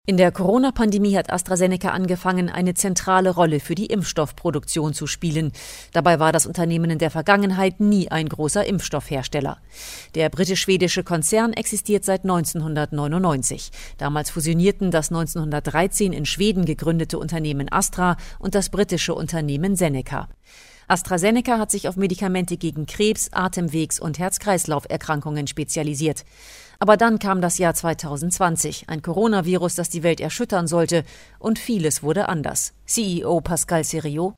In der Corona-Pandemie hat AstraZeneca angefangen, eine zentrale Rolle für die Impfstoffproduktion zu spielen. Dabei war das Unternehmen in der Vergangenheit nie ein großer Impfstoffhersteller. Der britisch-schwedische Konzern existiert seit 1999. Damals fusionierten das 1913 in Schweden gegründete Unternehmen Astra und das britische Unternehmen Zeneca. AstraZeneca hat sich auf Medikamente gegen Krebs, Atemwegs- und Herz-Kreislauf-Erkrankungen spezialisiert. Aber dann kam das Jahr 2020, ein Coronavirus, das die Welt erschüttern sollte, und vieles wurde anders. CEO Pascal Sériot: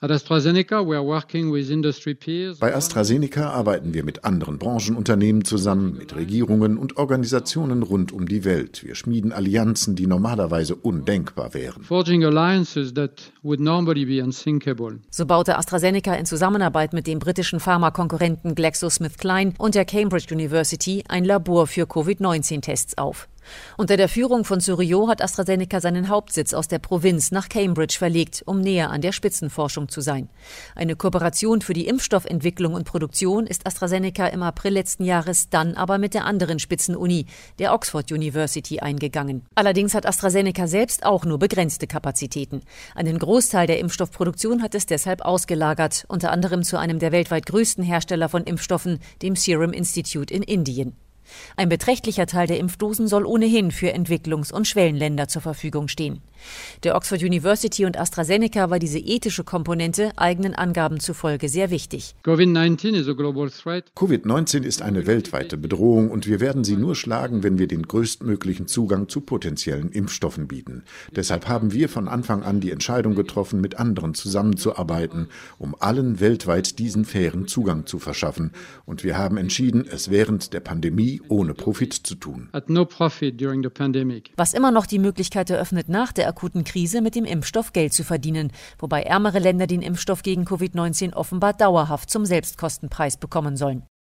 Bei AstraZeneca arbeiten wir mit anderen Branchenunternehmen zusammen, mit Regierungen und Organisationen rund um die Welt. Wir schmieden Allianzen, die normalerweise undenkbar wären. So baute AstraZeneca in Zusammenarbeit mit dem britischen Pharmakonkurrenten GlaxoSmithKline und der Cambridge University ein Labor für Covid-19-Tests auf. Unter der Führung von Sériot hat AstraZeneca seinen Hauptsitz aus der Provinz nach Cambridge verlegt, um näher an der Spitzenforschung zu sein. Eine Kooperation für die Impfstoffentwicklung und Produktion ist AstraZeneca im April letzten Jahres dann aber mit der anderen Spitzenuni, der Oxford University, eingegangen. Allerdings hat AstraZeneca selbst auch nur begrenzte Kapazitäten. Einen Großteil der Impfstoffproduktion hat es deshalb ausgelagert, unter anderem zu einem der weltweit größten Hersteller von Impfstoffen, dem Serum Institute in Indien. Ein beträchtlicher Teil der Impfdosen soll ohnehin für Entwicklungs- und Schwellenländer zur Verfügung stehen. Der Oxford University und AstraZeneca war diese ethische Komponente eigenen Angaben zufolge sehr wichtig. Covid-19 ist eine weltweite Bedrohung und wir werden sie nur schlagen, wenn wir den größtmöglichen Zugang zu potenziellen Impfstoffen bieten. Deshalb haben wir von Anfang an die Entscheidung getroffen, mit anderen zusammenzuarbeiten, um allen weltweit diesen fairen Zugang zu verschaffen. Und wir haben entschieden, es während der Pandemie ohne Profit zu tun. Was immer noch die Möglichkeit eröffnet, nach der akuten Krise mit dem Impfstoff Geld zu verdienen, wobei ärmere Länder den Impfstoff gegen Covid-19 offenbar dauerhaft zum Selbstkostenpreis bekommen sollen.